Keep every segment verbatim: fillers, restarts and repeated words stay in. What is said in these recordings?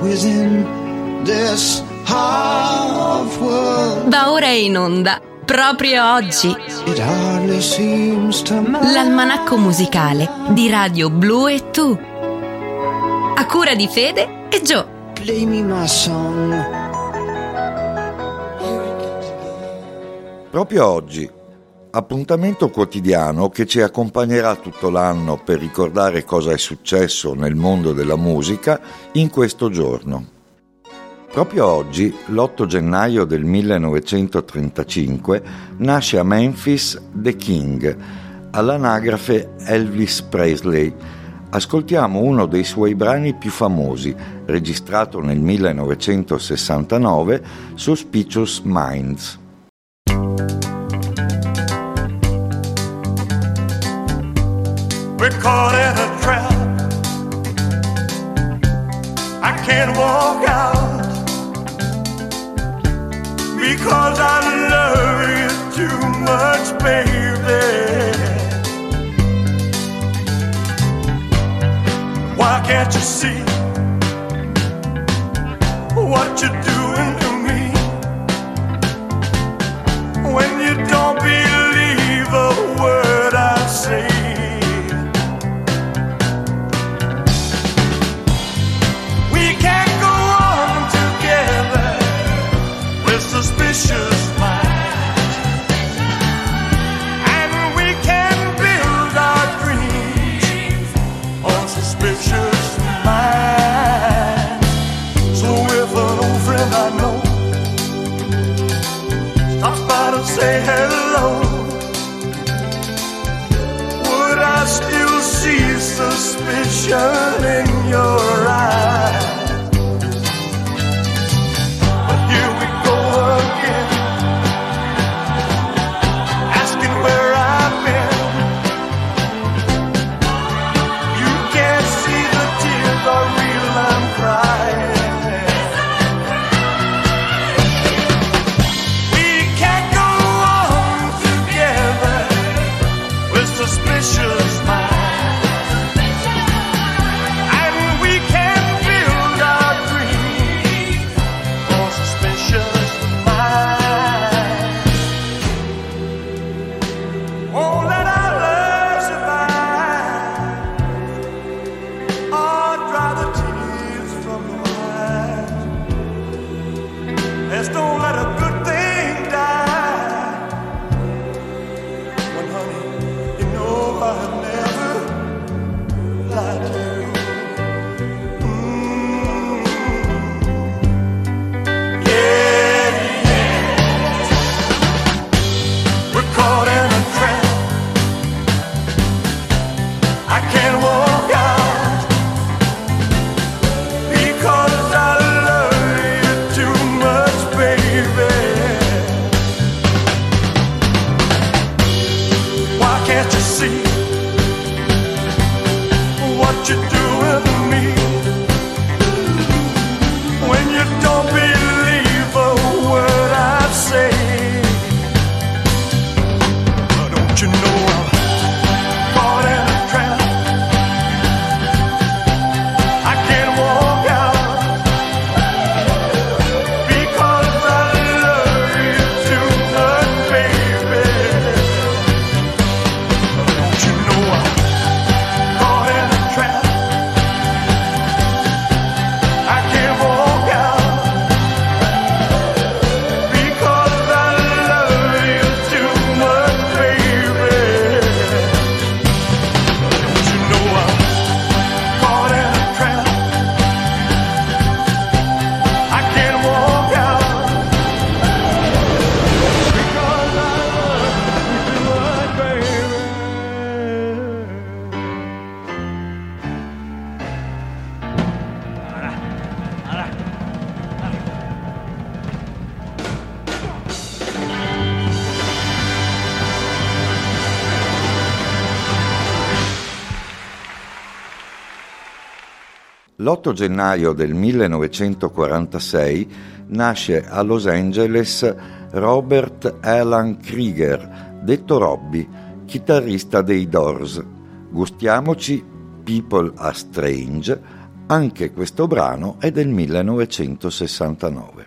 within this half world. Va ora in onda, proprio oggi, It hardly seems to matter. l'almanacco musicale di Radio Blu e Tu, a cura di Fede e Gio. Play me my song. Proprio oggi, appuntamento quotidiano che ci accompagnerà tutto l'anno per ricordare cosa è successo nel mondo della musica in questo giorno. Proprio oggi, l'otto gennaio del millenovecentotrentacinque, nasce a Memphis The King, all'anagrafe Elvis Presley. Ascoltiamo uno dei suoi brani più famosi, registrato nel millenovecentosessantanove, Suspicious Minds. We're caught in a trap. I can't walk out because I love you too much, baby. Why can't you see what you're doing to me when you don't believe a word I say? Suspicious minds, and we can build our dreams on suspicious minds. So if an old friend I know stops by to say hello, would I still see suspicion in your eyes? L'otto gennaio del millenovecentoquarantasei nasce a Los Angeles Robert Alan Krieger, detto Robbie, chitarrista dei Doors. Gustiamoci People Are Strange, Anche questo brano è del millenovecentosessantanove.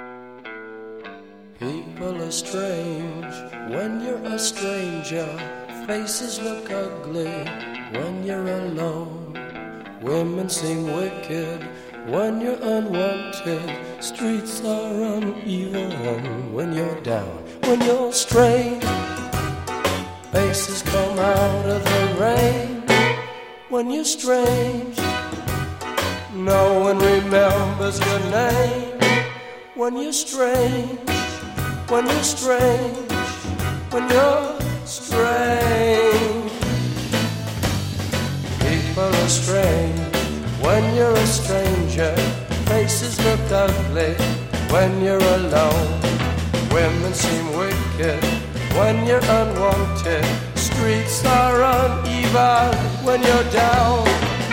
People are strange when you're a stranger. Faces look ugly when you're alone. Women seem wicked when you're unwanted. Streets are uneven when you're down. When you're strange, faces come out of the rain. When you're strange, no one remembers your name. When you're strange, when you're strange, when you're strange. People are strange when you're a stranger. Faces look ugly when you're alone. Women seem wicked when you're unwanted. Streets are uneven when you're down.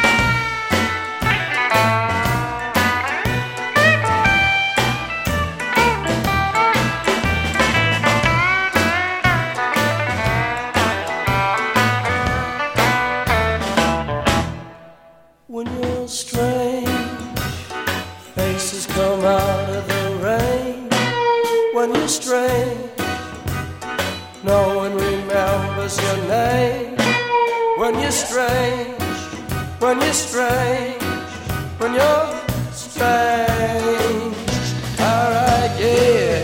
When you're strange, faces come out of the rain. When you're strange, no one remembers your name. When you're strange, when you're strange, when you're strange. Alright, yeah.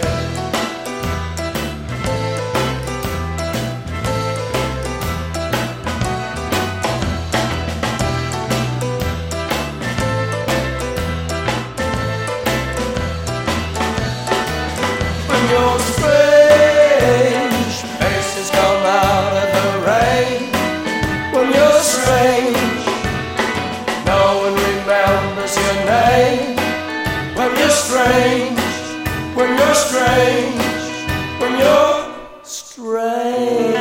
When you're strange, faces come out of the rain. When you're strange, no one remembers your name. When you're strange, when you're strange, when you're strange.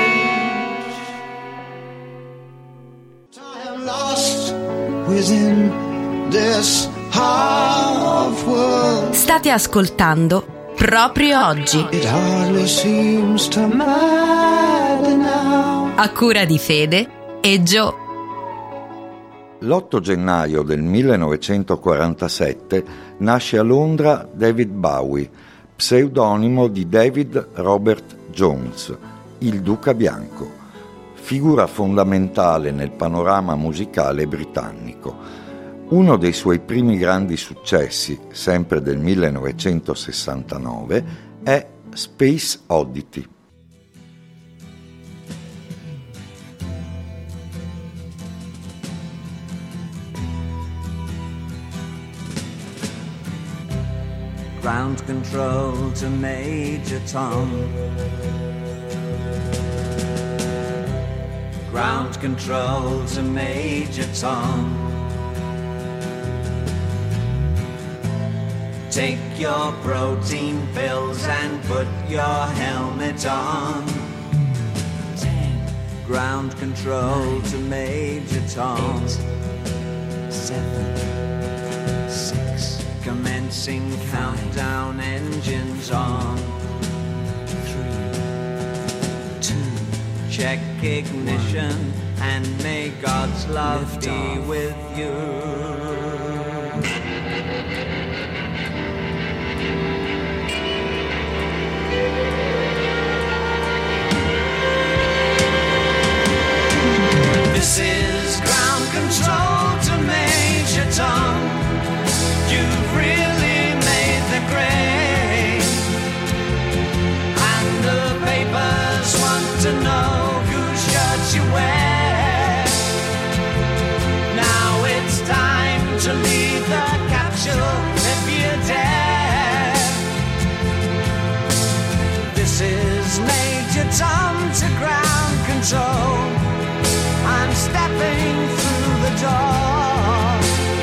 I am lost within this half world. State ascoltando Proprio Oggi, It hardly seems to matter now. a cura di Fede e Gio. L'otto gennaio del millenovecentoquarantasette nasce a Londra David Bowie, pseudonimo di David Robert Jones, il Duca Bianco, figura fondamentale nel panorama musicale britannico. Uno dei suoi primi grandi successi, sempre del millenovecentosessantanove, è Space Oddity. Ground control to Major Tom. Ground control to Major Tom. Take your protein pills and put your helmet on. Ten. Ground control to Major Tom. Eight. Seven. Six. Commencing countdown, engines on. Three. Two. Check ignition and may God's love Lift be off. With you. This is ground control to Major Tom. You've really made the grade, and the papers want to know whose shirt you wear. Now it's time to leave the capsule if you dare. This is Major Tom to ground control. I'm stepping through the door,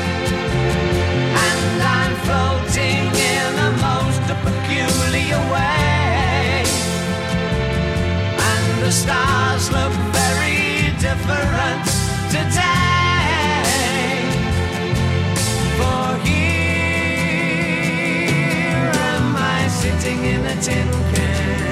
and I'm floating in a most peculiar way, and the stars look very different today. For here am I sitting in a tin can.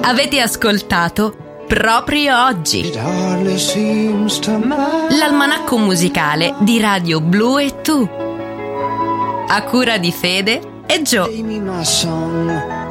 Avete ascoltato Proprio Oggi, It hardly seems to matter. l'almanacco musicale di Radio Blu e Tu, a cura di Fede e Gio. Play me my song